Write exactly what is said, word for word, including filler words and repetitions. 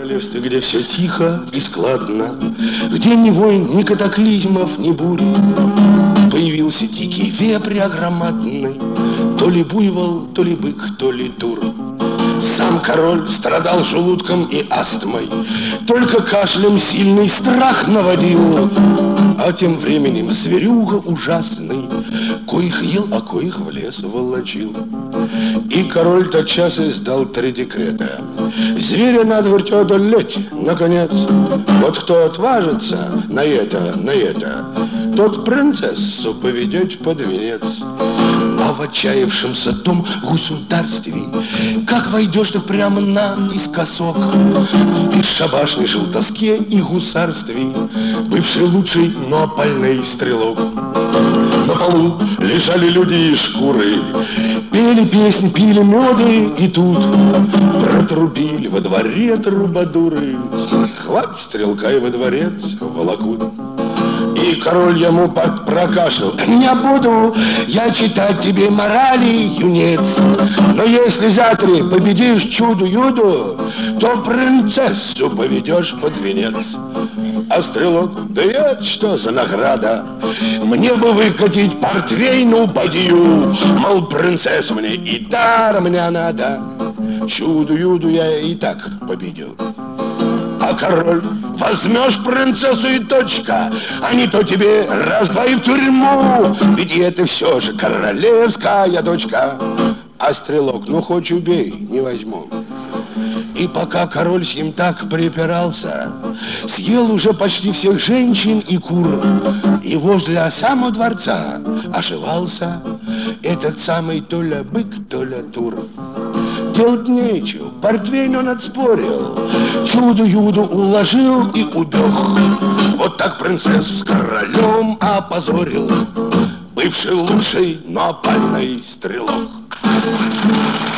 королевстве, где все тихо и складно, где ни войн, ни катаклизмов, ни бурь, появился дикий вепрь огромадный, то ли буйвол, то ли бык, то ли тур. Сам король страдал желудком и астмой, только кашлем сильный страх наводил. А тем временем зверюга ужасный, коих ел, а коих в лес волочил. И король тотчас издал три декрета: зверя надверть одолеть, наконец. Вот кто отважится на это, на это, тот принцессу поведет под венец. А в отчаявшемся том государстве, как войдешь, так прямо наискосок, в бесшабашной желтоске и гусарстве бывший лучший, но опальный стрелок. На полу лежали люди и шкуры, пели песни, пили меды, и тут протрубили во дворе трубадуры: хват стрелка и во дворец волокут. И король ему прокашлял: не буду я читать тебе морали, юнец, но если завтра победишь чуду-юду, то принцессу поведешь под венец. А стрелок: да это что за награда? Мне бы выкатить портвейну бадью, мол, принцессу мне и даром не надо. Чуду-юду я и так победил. А король: возьмешь принцессу и точка, а не то тебе раз-два и в тюрьму, ведь это все же королевская дочка. А стрелок: ну хоть убей, не возьму. И пока король с ним так припирался, съел уже почти всех женщин и кур, и возле самого дворца ошивался этот самый то ли бык, то ли тур. Делать нечего, портвейн он отспорил, чуду-юду уложил и убег. Вот так принцессу с королем опозорил бывший лучший, но опальный стрелок.